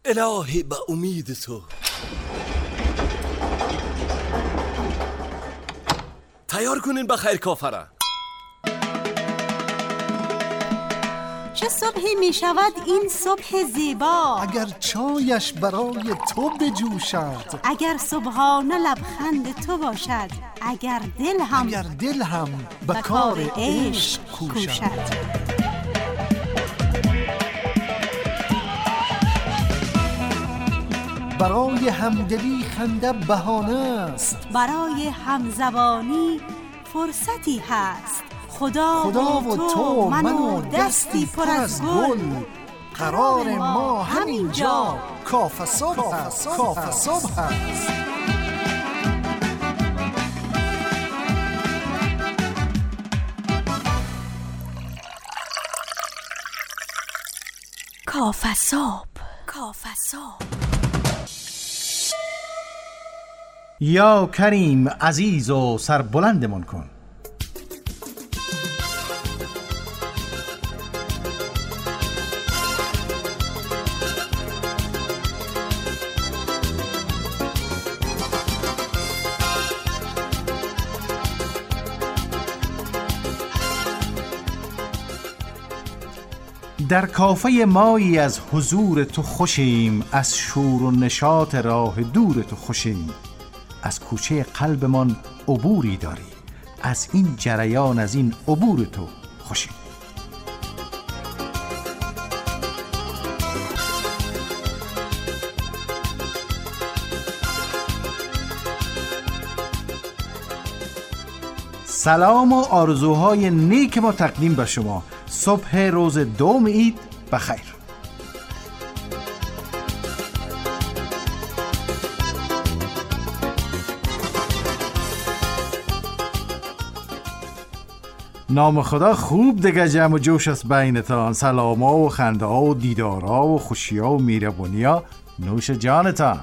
الهی به امید تو. تیار کنین بخیر کافره. چه صبحی می شود این صبح زیبا، اگر چایش برای تو بجوشد، اگر صبحانه لبخند تو باشد، اگر دل هم به کار عشق کوشد. برای همدلی خنده بهانه است، برای همزبانی فرصتی هست. خدا و تو من و دستی پر از گل، قرار ما همینجا کافه صبح است. کافه صبح. یا کریم عزیز و سربلندمان کن. در کافه مایی از حضور تو خوشیم، از شور و نشاط راه دور تو خوشیم. از کوچه قلبمان عبوری داری، از این جریان، از این عبور تو خوشیم. سلام و آرزوهای نیک ما تقدیم به شما. صبح روز دوم عید بخیر. نام خدا خوب دیگه جمع و جوش است بینتان. سلام ها و خنده ها و دیدارها و خوشی ها و میربونی ها نوش جانتان.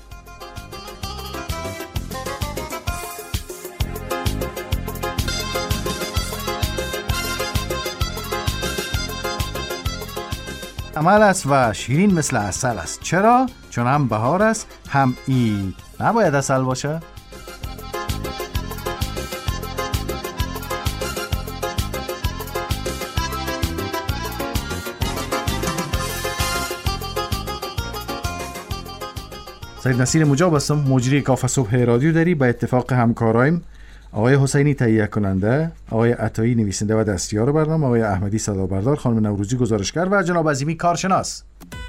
عمل است و شیرین مثل عسل است. چرا؟ چون هم بهار است هم عید. نباید عسل باشه؟ سید نصیر مجاب هستم، مجری کافه صبح رادیو دری. به اتفاق همکارایم آقای حسینی تهیه کننده، آقای عطایی نویسنده و دستیار برنامه، آقای احمدی صدابردار، خانم نوروزی گزارشگر و جناب عظیمی کارشناس.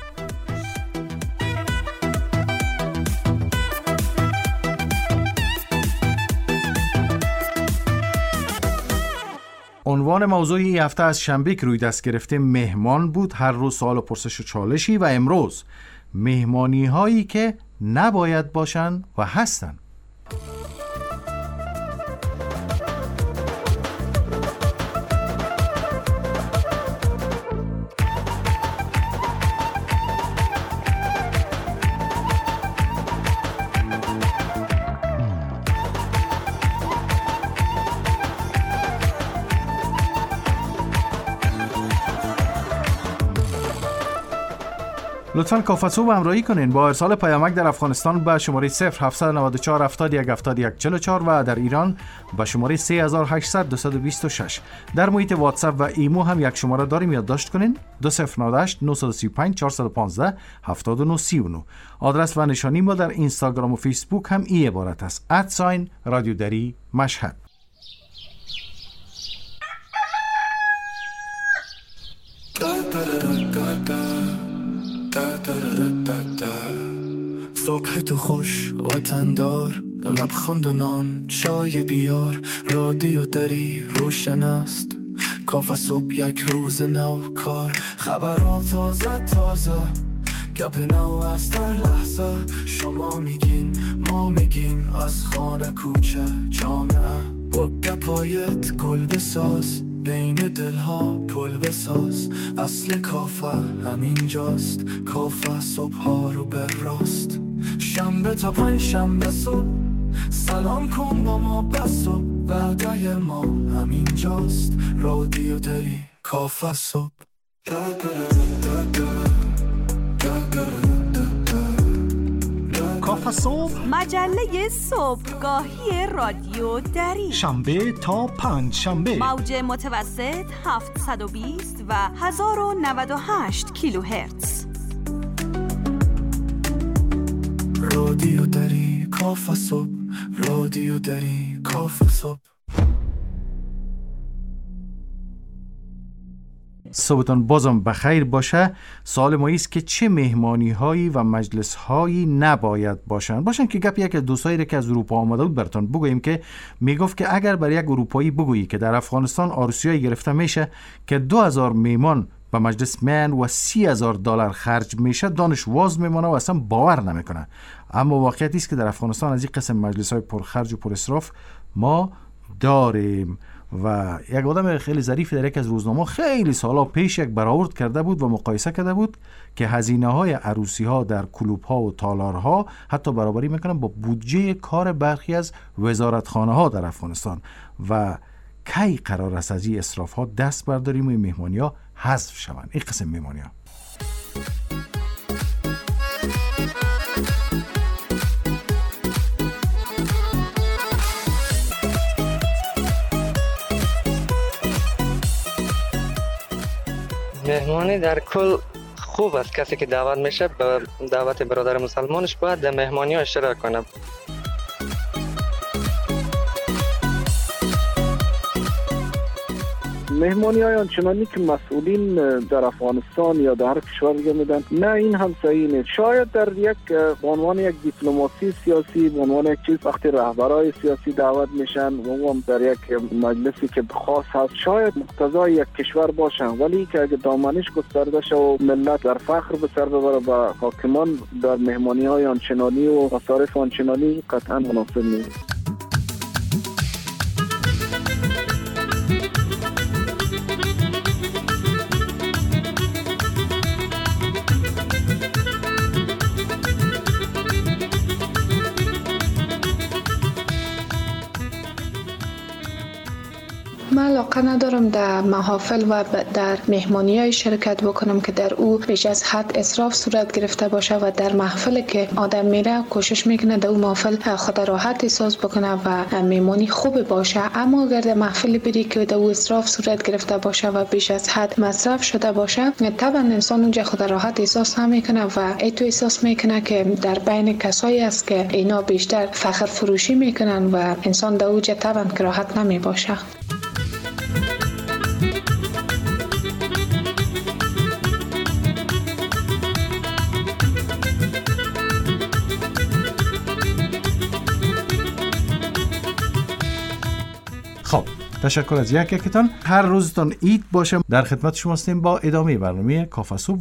عنوان موضوع این هفته از شنبه که روی دست گرفته مهمان بود. هر روز سوال و پرسش و چالشی، و امروز مهمانی هایی که نباید باشن و هستن. لطفاً کافه صبح همراهی کنین با ارسال پیامک در افغانستان به شماره 0794 71 71 44 و در ایران به شماره 3800 226. در محیط واتساپ و ایمو هم یک شماره داریم، یادداشت کنین: 2098 935 415 7939. آدرس و نشانی ما در اینستاگرام و فیسبوک هم این عبارت است: @رادیو دری مشهد. صبح تو خوش وطندار، لبخند و نان چای بیار، رادیو دری روشن است، کافه صبح یک روز نو کار، خبرات تازه گپ نو است در لحظه، شما میگین ما میگیم، از خانه کوچه جامعه، با گپایت گل بساز، بین دلها پل بساز، اصل کافه همینجاست، کافه صبح ها رو به راست، شنبه تا پنج شنبه صبح، سلام کن با ما بس و وعده ما همینجاست، رادیو دری کافه صبح. کافه صبح، مجله صبحگاهی رادیو دری، شنبه تا پنج شنبه، موج متوسط 720 و 1098 کیلوهرتز. رادیو دری کافه صبح، رادیو دری کافه صبح. صبحتان بازم بخیر باشه. سوال ما است که چه مهمانی هایی و مجلس هایی نباید باشن که گپ یک دوستایی که از اروپا آمده بود براتون بگوییم که میگفت که اگر بر یک اروپایی بگویی که در افغانستان عروسیای گرفته میشه که 2000 میمان به مجلس میان و $30,000 خرج میشه، دانش واز میمونه و اصلا باور نمیکنه. اما واقعیت است که در افغانستان از این قسم مجلس های پرخرج و پر اسراف ما داریم. و یک آدم خیلی ظریفی در یک از روزنامه خیلی سالا پیش یک برآورد کرده بود و مقایسه کرده بود که هزینه های عروسی ها در کلوب ها و تالارها حتی برابری میکنن با بودجه کار برخی از وزارتخانه ها در افغانستان. و کی قرار است از این اسراف ها دست برداریم و این مهمانی ها حذف شوند؟ این قسم مهمانی ها مهمانی در کل خوب است. کسی که دعوت میشه به دعوت برادر مسلمانش باید در مهمانی ها اشتراک کنه. مهمانی های آنچنانی که مسئولین در افغانستان یا در هر کشور دیگه میدن، نه این هم صحیح نیست. شاید در یک به عنوان یک دیپلماسی سیاسی، به عنوان یک چیز وقتی رهبرای سیاسی دعوت میشن و هم در یک مجلسی که خاص هست، شاید مقتضای یک کشور باشن، ولی که اگه دامنش گسترده شه و ملت در فخر به سر ببره و حاکمان در مهمانی های آنچنانی و مصارف آنچنانی، قطعا مناسب نیست. من علاقه ندارم در محافل و در مهمانی‌های شرکت بکنم که در او بیش از حد اسراف صورت گرفته باشه و در محفل که آدم میره کوشش میکنه در اون محفل خود راحت احساس بکنه و مهمانی خوب باشه. اما اگر در محفل بری که در او اسراف صورت گرفته باشه و بیش از حد مصرف شده باشه، طبعا انسان اونجا خود راحت احساس نمیکنه و ایتو احساس میکنه که در بین کسایی است که اینا بیشتر فخر فروشی میکنن و انسان در اوجه طبعا که راحت نمی باشه. خب، تشکر از یکتان. هر روزتان عید باشه. در خدمت شما هستیم با ادامه برنامه کافه صبح.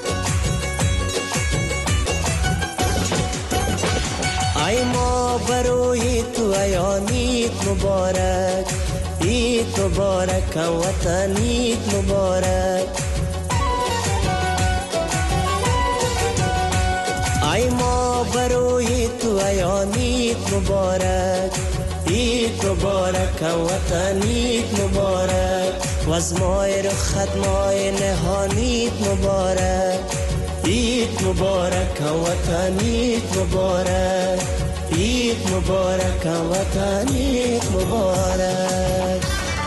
ای ما بروی تو ایانیت مبارک، عید مبارک وطنیت مبارک. ای ما بروی تو ایانیت مبارک، عید مبارک وطنیت مبارک. و از مای رخت مای نهانیت مبارک، عید مبارک وطنیت مبارک. عید مبارک وطنیت مبارک.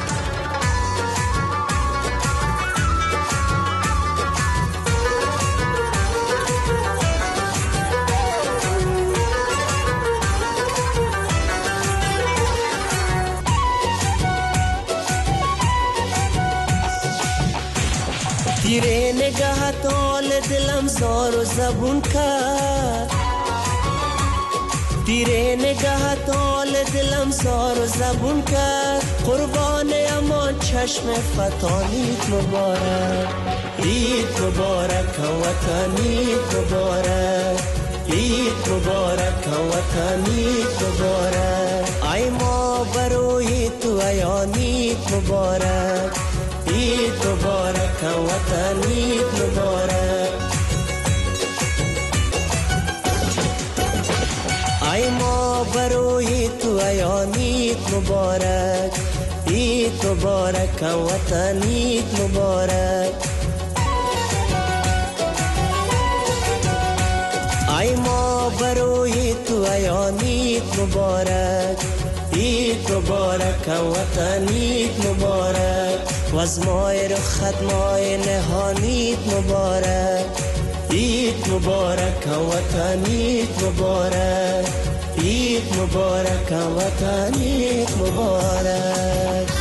تیره نگاهت آل دلم زار و زبون کرد، تیره نگاهت آل دلم زار و زبون کرد. قربان امان چشم فتانیت مبارک، عید مبارک وطنیت مبارک. عید مبارک وطنیت مبارک. ای ما بروی تو ایانیت مبارک، عید مبارک وطنیت مبارک. ای ما بروی تو ایانیت مبارک، عید مبارک وطنیت مبارک. ای ما بروی تو ایانیت مبارک، عید مبارک وطن عید مبارک، و از ماه رخت ماه نهانیت مبارک، عید مبارک وطن عید مبارک، عید مبارک وطن عید مبارک.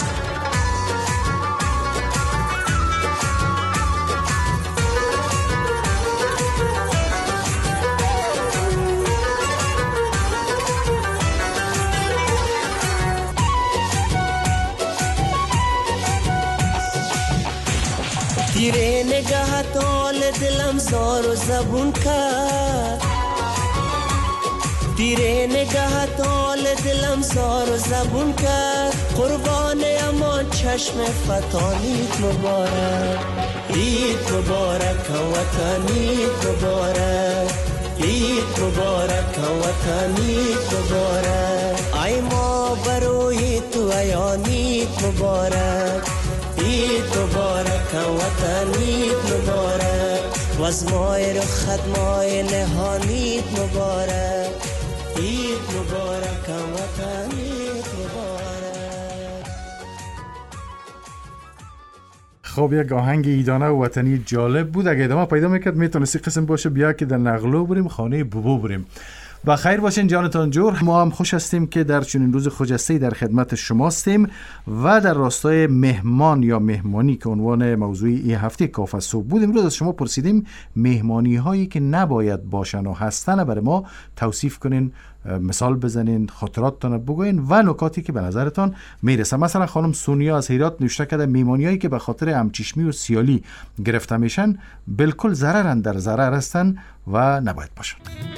تیره نگاهت آل دلم زار و زبون کرد، تیره نگاهت آل دلم زار و زبون کرد، قربان امان چشم فتانیت مبارک، عید مبارک وطن عید مبارک، عید مبارک وطن عید مبارک. ای ما بروی تو ایانیت مبارک، عید مبارک وطن عید مبارک، و از ماه رخت ماه نهانیت مبارک، عید مبارک وطن عید مبارک. خب یک آهنگ ایدانه و وطنی جالب بود. اگه ادامه پیدا میکرد میتونستی قسم باشه بیا که در نغلو بریم خانه بوبو بریم. و خیر باشین جانتان جور. ما هم خوش هستیم که در چنین روز خجسته‌ای در خدمت شماستیم و در راستای مهمان یا مهمانی که عنوان موضوعی این هفته کافه صبح بود، امروز از شما پرسیدیم مهمانی هایی که نباید باشن و هستن برای ما توصیف کنین، مثال بزنین، خاطراتتان بگوین و نکاتی که به نظرتان میرسه. مثلا خانم سونیا از هرات نوشته کرده مهمانیایی که به خاطر همچشمی و سیالی گرفته میشن بالکل ضررن در ضرر هستن و نباید باشن.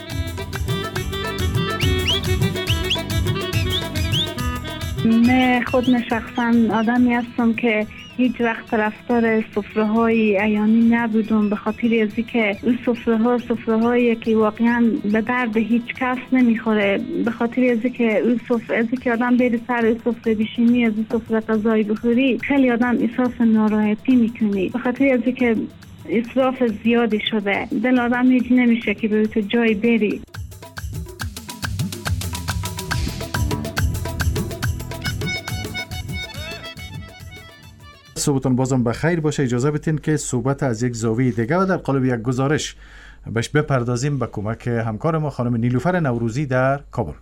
من خود شخصا آدمی هستم که هیچ وقت طرفدار سفره‌های عیانی نبودم، به خاطر از اینکه این سفره‌هایی که واقعا به درد هیچ کس نمیخوره، به خاطر از اینکه آدم بره سر سفره بشینی، از این سفره غذای بخوری، خیلی آدم احساس ناراحتی میکنی، به خاطر از اینکه اسراف زیادی شده، دل آدم هیچ نمیشه که به تو جای بری. صبحتون بازم بخیر باشه. اجازه بدین که صحبت از یک زاویه دیگه و در قالب یک گزارش بهش بپردازیم با کمک همکار ما خانم نیلوفر نوروزی در کابل.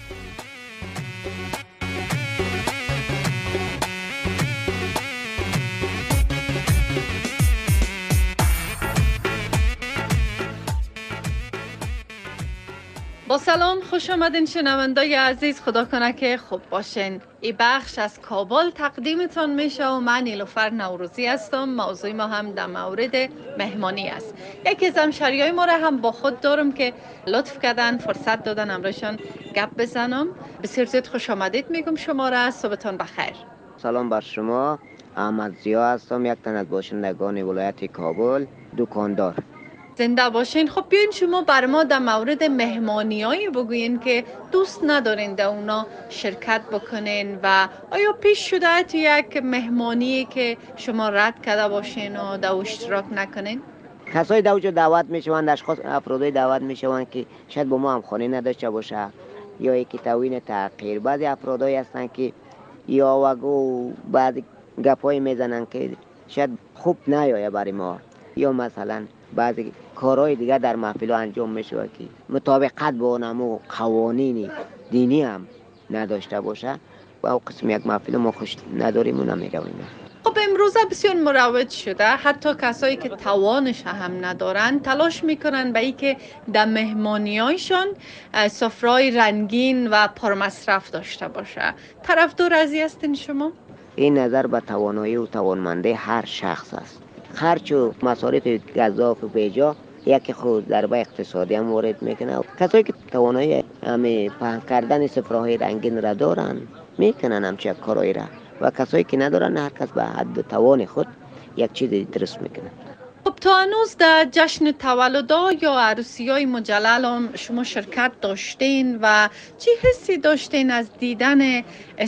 با سلام، خوش آمدین شنوندای عزیز. خدا کنه که خوب باشین. این بخش از کابل تقدیمتان میشه و من نیلوفر نوروزی هستم. موضوع ما هم در مورد مهمانی است. یکی از همشریای ما را هم با خود دارم که لطف کردن فرصت دادن امروزشان گپ بزنم. بسیار زیاد خوش آمدید میگم شما را. صبحتون بخیر. سلام بر شما. احمد زیا هستم، یک تن از باشندگان ولایت کابل، دکاندار. زنده باشین. خب بیاین شما بر ما در مورد مهمانیایی بگوین که دوست ندارین در اونا شرکت بکنین و آیا پیش شده تو یک مهمانی که شما رد کرده باشین و در اشتراک نکنین؟ کسای دوجا دعوت میشوند، اشخاص افرادی دعوت میشوند که شاید با ما هم خانه نداشته باشه یا یکی توین تغییر. بعضی افرادایی هستن که یا وگو بعض گپای میزنن که شاید خوب نیایه برای ما، یا مثلا بعضی کارهای دیگه در محفل انجام میشه که مطابقت با نمو قوانین دینی هم نداشته باشه و او قسم یک محفل ما خوش نداریم و نمیرویم. خب امروزه بسیار مروج شده، حتی کسایی که توانش هم ندارن تلاش میکنن به ای که در مهمانیایشان سفره‌های رنگین و پرمصرف داشته باشه. طرفدار ازی هستین شما؟ این نظر به توانایی و توانمندی هر شخص است. خرچ و مصارف گزاف و بیجا یکی خود ضربه اقتصادی هم وارد میکنه. کسایی که توانایی همه پهن کردن سفره‌های رنگین را دارن میکنن همچه کارایی را، و کسایی که ندارن هر کس به حد توان خود یک چیزی درست میکنه. خب تا هنوز در جشن تولدها یا عروسی‌های مجلل هم شما شرکت داشتین و چی حسی داشتین از دیدن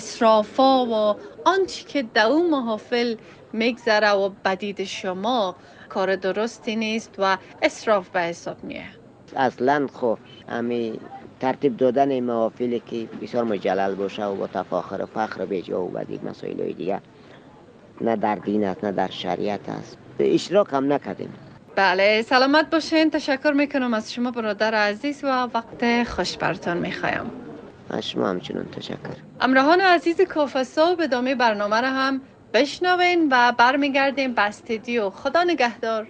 اسرافا و آنچه که در اون محافل میگذره و بدید شما کار درستی نیست و اسراف به حساب میه؟ اصلا خب همین ترتیب دادن محافلی که بسیار مجلل باشه و با تفاخر و فخر بیجا و بعد مسائل دیگه، نه در دین است نه در شریعت است. اشتراک هم نکردیم. بله، سلامت باشین. تشکر میکنم از شما برادر عزیز و وقت خوش براتون میخوایم. شما همچنان تشکر. همراهان عزیز کافه صبح، ادامه برنامه را هم بشنوین و برمیگردیم به استودیو. خدا نگهدار.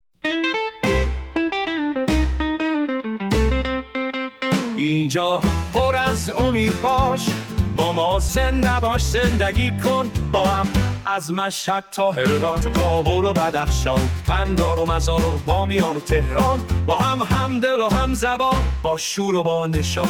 اینجا پر از امید باش، با ما زنده باش، زندگی کن با هم. از مشهد تا هرات و کابل و بدخشان، قندار و مزار و بامیان و تهران، با هم همدل و هم زبان، با شور و با نشاط.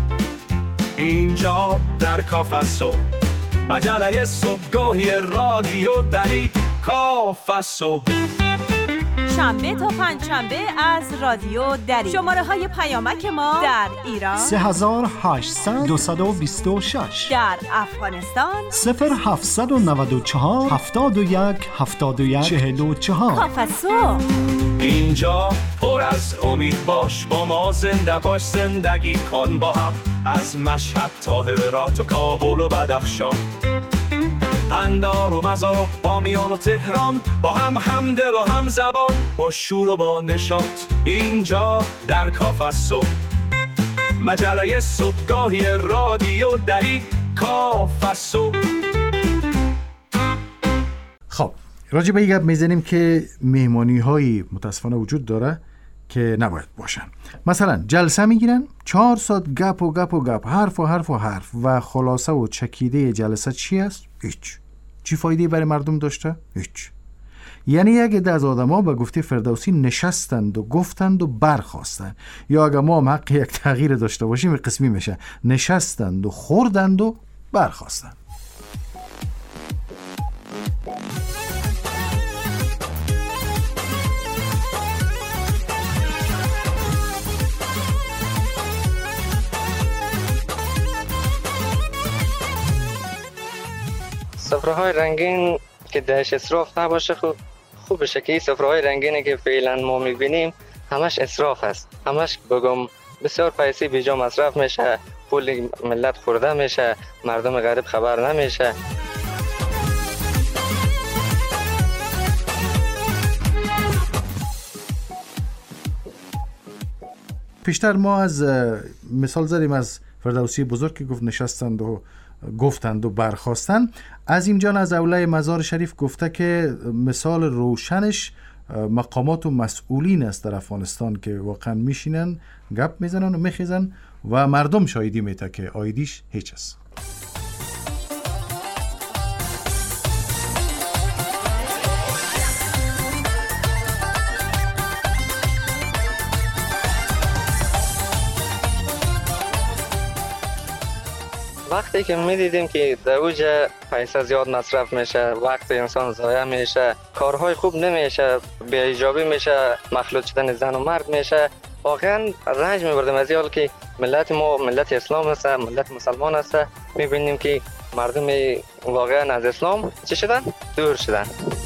اینجا در کافه صبح، مجله صبحگاهی رادیو دری کافه صبح. شنبه تا پنجشنبه از رادیو دری. شماره های پیامک ما در ایران 3800 226، در افغانستان 0794 71 71 44. کافه صبح. اینجا پر از امید باش، با ما زنده باش، زندگی کن با هم. از مشهد تا هرات و کابل و بدخشان، قندار و مزار و بامیان و تهران، با هم همدل و هم زبان، با شور و با نشاط. اینجا در کافه صبح، مجله صبحگاهی رادیو دری کافه صبح. خب راجع به این گپ میزنیم که مهمانی های متاسفانه وجود داره که نباید باشن. مثلا جلسه میگیرن 4 ساعت گپ و گپ و گپ، حرف و حرف و حرف، و خلاصه و چکیده جلسه چی است؟ هیچ. چی فایده برای مردم داشته؟ هیچ. یعنی یک عده از آدما به گفته فردوسی نشستند و گفتند و برخاستند، یا اگه ما هم حق یک تغییر داشته باشیم این قسمی میشه نشستند و خوردند و برخاستند. سفره‌های رنگین که درش اسراف نباشه خوب بشه. که این سفره‌های رنگینی که فعلا ما می‌بینیم همش اسراف است. همش بگم بسیار پیسه بیجا مصرف میشه، پول ملت خورده میشه، مردم غریب خبر نمیشه. پیشتر ما از مثال زدیم از فردوسی بزرگ که گفت نشستند و گفتند و برخاستند. عظیم جان از اولیه مزار شریف گفته که مثال روشنش مقامات و مسئولین است در افغانستان که واقعا میشینن گپ میزنن و میخیزن و مردم شاهدی میته که آیدیش هیچ است. وقتی که میدیدیم که در اوج پیسه زیاد مصرف میشه، وقت انسان ضایع میشه، کارهای خوب نمیشه، بی ایجابی میشه، مخلوط شدن زن و مرد میشه، واقعا رنج میبردیم از این حال که ملت ما ملت اسلام است، ملت مسلمان است. میبینیم که مردم واقعا از اسلام چی شدن؟ دور شدن.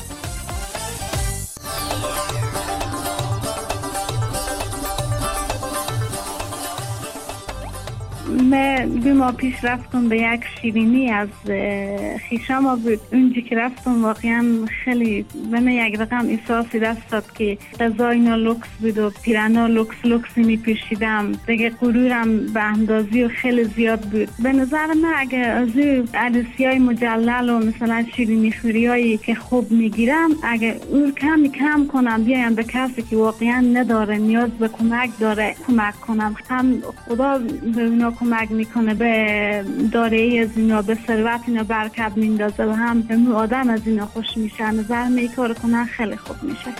من 2 ماه پیش رفتم به یک شیرینی از خیشم بود. اونجا که رفتم واقعا خیلی به من یک رقم احساسی دست داد که غذای اینا لوکس بود و پیرانا لوکسی میپوشیدم. دیگه غرورم به اندازی و خیلی زیاد بود. به نظر من اگه از عدسیای مجلل و مثلا شیرینی خوریایی که خوب میگیرم، اگه اون کم کنم بیایم به کسی که واقعا نداره، نیاز به کمک داره، کمک کنم. هم خدا به اونا کمک میکنه، به دارایی از اینا، به ثروت اینا برکت میندازه و هم به آدم از اینا خوش میشه. نظر می کار کنن خیلی خوب میشه.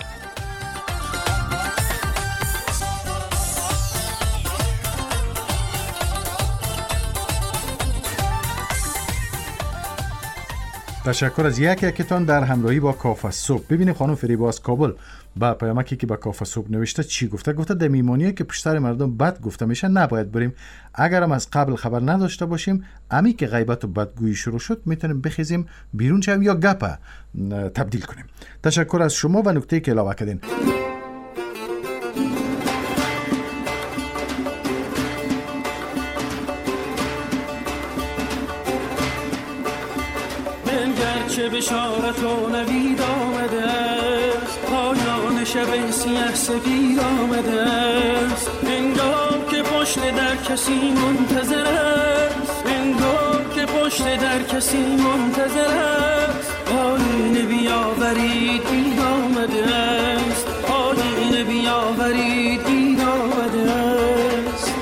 تشکر از یکتان در همراهی با کافه صبح. ببینیم خانم فریبا از کابل با پیامکی که با کافه صبح نوشته چی گفته. گفته در میمونیه که پشتر مردم بد گفته میشه نباید بریم. اگرم از قبل خبر نداشته باشیم، امی که غیبت و بدگویی شروع شد میتونیم بخیزیم بیرون شویم یا گپه تبدیل کنیم. تشکر از شما و نکته که علاوه کردین. چه بشارت و نوید آمده است، پایان شب سیه سپید آمده است. انگار که پشت در کسی منتظر است، انگار که پشت در کسی منتظر است. آینه بیاورید دید آمده است، آینه بیاورید دید آمده است.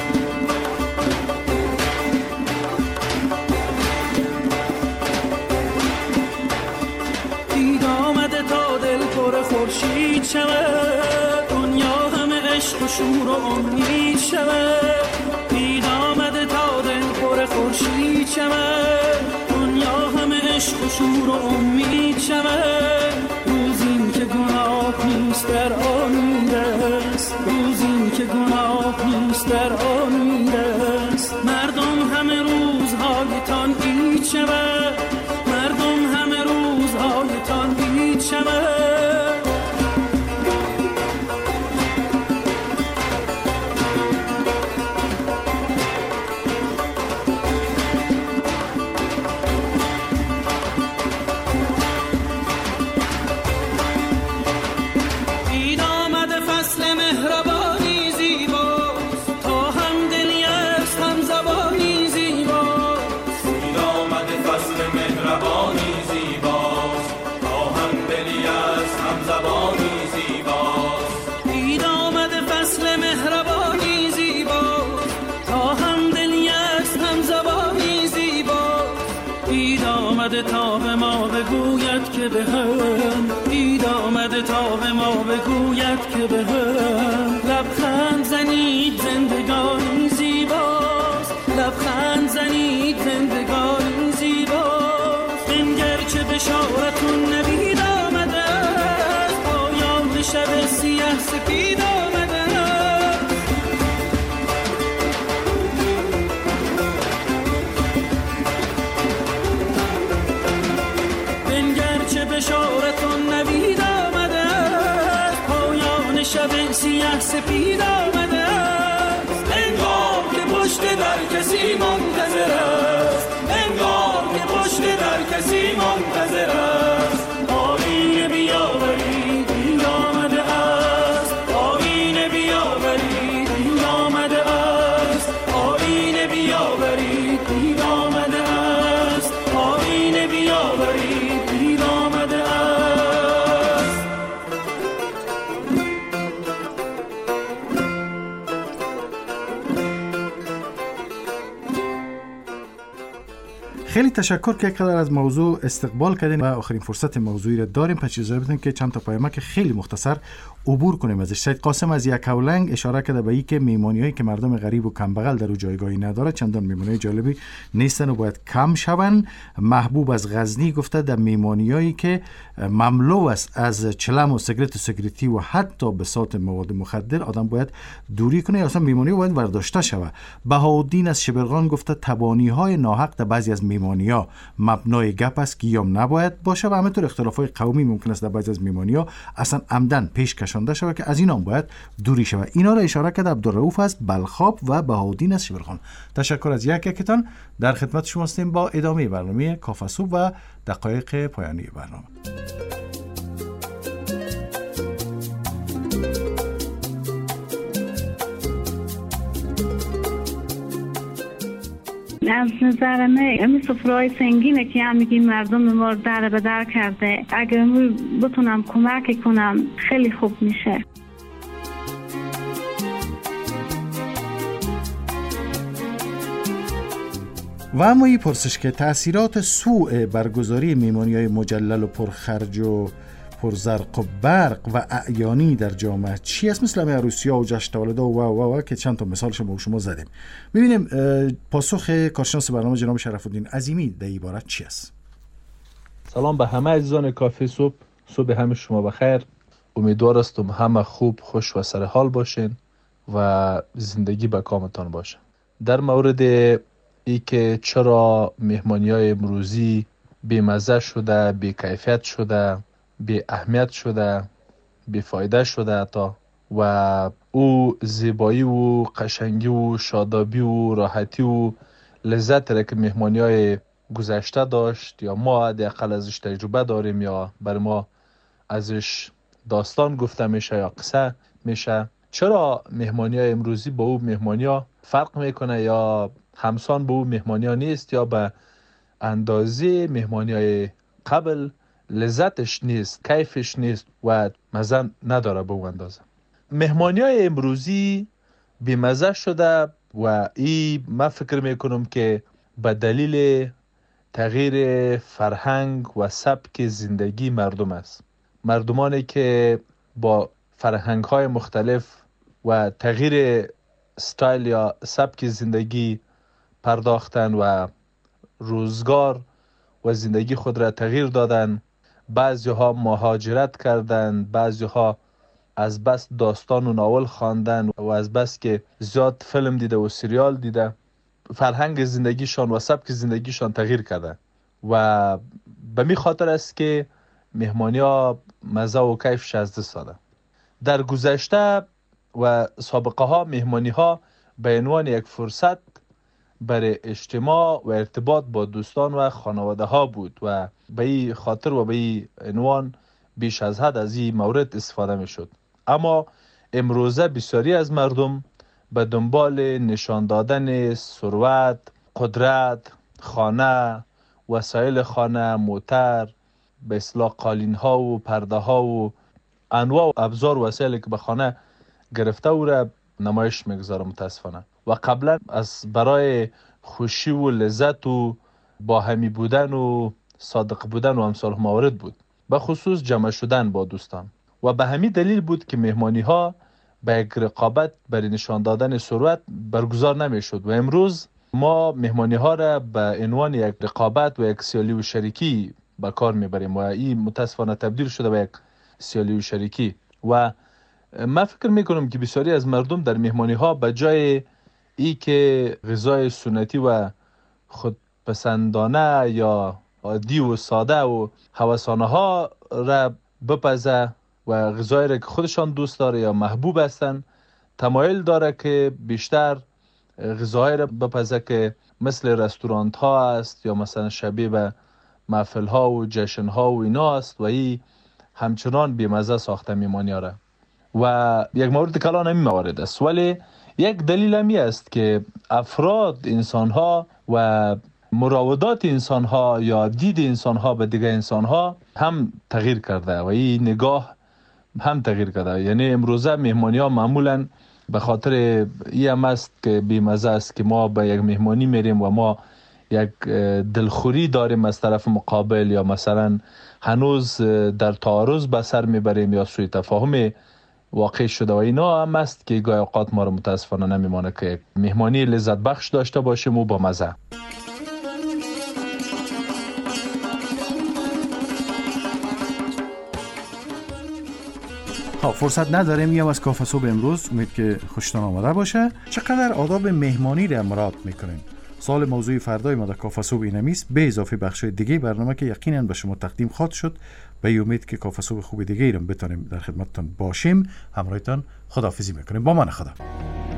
دید آمده تا دل پر خورشید شود، دنیا همه عشق و شور و امید شود. دید آمده تا دل پر خورشید شود، دنیا همه عشق و شور و امید شود. روزی که گناه نیست در آن میرست، روزی که گناه نیست در آن میرست. مردم همه روزهایتان عید شود، مردم همه روزهایتان عید شود. تا به ما بگوید که به هم، دید آمده تا به ما بگوید که به هم. لبخند زنید زندگانی زیباست، لبخند زنید زندگانی زیباست. بنگر چه بشارتون نوید آمده است، پایان شب سیه سپید آمده است. بشارتون نوید آمده است، پایان شب سیه سپید آمده است. انگار که پشت در کسی منتظر است، انگار که پشت در کسی منتظر است. آینه بیاورید دید آمده است، آینه بیاورید دید آمده است. آینه بیاورید دید آمده است، آینه بیاورید دید آمده است. خیلی تشکر که قدر از موضوع استقبال کردین و آخرین فرصت موضوعی را داریم. پس اجازه بدین که چند تا پیامک خیلی مختصر عبور کنیم ازش. سید قاسم از یکاولنگ اشاره کرده به اینکه میمانیایی که مردم غریب و کمبغل در او جایگاهی نداره چندان میمانی جالبی نیستن و باید کم شوند. محبوب از غزنی گفته در میمانیایی که مملو است از چلم و سیگرت و سیگریتی و حتی بساط مواد مخدر آدم باید دوری کنه یا اصلا میمانی باید برداشته شود. بهاءالدین از شبرغان گفته تبانی‌های ناحق در بعضی از میمانی‌ها مبنای گپ است که یا نباید باشه و همینطور اختلافات قومی ممکن است در بعضی از میمانی‌ها اصلا عمدن پیش کشانده شود که از اینا باید دوری شود. اینا را اشاره کرده عبدالرؤوف از بلخاب و بهاءالدین از شبرغان. تشکر از یکتان. در خدمت شما هستیم با ادامه برنامه کافه صبح و دقایق پایانی برنامه. از نظر من این سفره‌های سنگینه که هم میگیم مردم ما در به در کرده، اگر بتونم کمک کنم خیلی خوب میشه. و اما این پرسش که تأثیرات سوء برگزاری میمانی‌های مجلل و پرخرج و پرزرق و برق و اعیانی در جامعه چی است؟ مثل همه عروسی‌ها و جشن تولدها و که چند تا مثالش با شما زدیم. ببینیم پاسخ کارشناس برنامه جناب شرف‌الدین عظیمی در این عبارت چی است؟ سلام به همه عزیزان کافه صبح. صبح همه شما بخیر. امیدوار هستم همه خوب، خوش و سر حال باشین و زندگی به کامتان باشه. در مورد ای که چرا مهمانی‌های امروزی بی‌مزه شده، بی‌کیفیت شده، بی اهمیت شده، بی فایده شده تا و او زیبایی و قشنگی و شادابی و راحتی و لذت را که مهمانی‌های گذشته داشت یا ما حداقل ازش تجربه داریم یا بر ما ازش داستان گفته میشه یا قصه میشه. چرا مهمانی های امروزی با او مهمانی ها فرق میکنه یا همسان با او مهمانی ها نیست یا به اندازه مهمانی های قبل لذتش نیست، کیفش نیست و مزه نداره به اون اندازه؟ مهمانی های امروزی بیمزه شده و من فکر میکنم که به دلیل تغییر فرهنگ و سبک زندگی مردم است. مردمانی که با فرهنگ های مختلف و تغییر استایل یا سبک زندگی پرداختن و روزگار و زندگی خود را تغییر دادن. بعضی ها مهاجرت کردن، بعضی ها از بس داستان و ناول خواندن و از بس که زیاد فیلم دیده و سریال دیده فرهنگ زندگیشان و سبک زندگیشان تغییر کرده و به می خاطر است که مهمانی ها مزه و کیفش از دست داده. در گذشته و سابقه ها مهمانی ها به عنوان یک فرصت برای اجتماع و ارتباط با دوستان و خانواده ها بود و به این خاطر و به این عنوان بیش از حد از این مورد استفاده می شد. اما امروزه بسیاری از مردم به دنبال نشان دادن ثروت، قدرت، خانه، وسایل خانه، موتر، به اصطلاح قالین ها و پرده ها و انواع و ابزار و وسایلی که به خانه گرفته او را نمایش میگذاره متاسفانه. و قبلا از برای خوشی و لذت و با همی بودن و صادق بودن و امثال موارد بود، به خصوص جمع شدن با دوستان و به همین دلیل بود که مهمانی ها به یک رقابت برای نشان دادن ثروت برگزار نمی شد و امروز ما مهمانی ها را به عنوان یک رقابت و یک سیالی و شریکی به کار میبریم و این متاسفانه تبدیل شده به یک سیالی و شریکی و من فکر میکنم که بسیاری از مردم در مهمانی ها به جای ای که غذای سنتی و خودپسندانه یا عادی و ساده و هوسانه ها را بپزه و غذایی را که خودشان دوست داره یا محبوب هستن تمایل داره که بیشتر غذایی را بپزه که مثل رستورانت ها است یا مثلا شبیه به محفل ها و جشن ها و اینا است و این همچنان بیمزه ساخته میمانی آره. و یک مورد کلان همین موارد است، ولی یک دلیل همی است که افراد انسان ها و مراودات انسان ها یا دید انسان ها به دیگه انسان ها هم تغییر کرده و این نگاه هم تغییر کرده. یعنی امروزه مهمانی ها معمولا به خاطر این هم است که بیمزه است که ما به یک مهمانی میریم و ما یک دلخوری داریم از طرف مقابل یا مثلا هنوز در تعارض به سر میبریم یا سوء تفاهم واقع شده و اینا هم است که گاهی اوقات ما رو متاسفانه نمیمانه که مهمانی لذت بخش داشته باشیم و با مزه. فرصت نداریم میام از کافه صبح امروز، امید که خوشتان آمده باشه. چقدر آداب مهمانی را مراعات میکنین؟ سوال موضوعی فردای ما در کافه صبح اینمیست، به اضافه بخشای دیگه برنامه که یقینا به شما تقدیم خواهد شد. به امید که کافه صبح خوب دیگه ایرم بتونیم در خدمتتان باشیم. همراهتان خداحافظی میکنیم. با من خدا.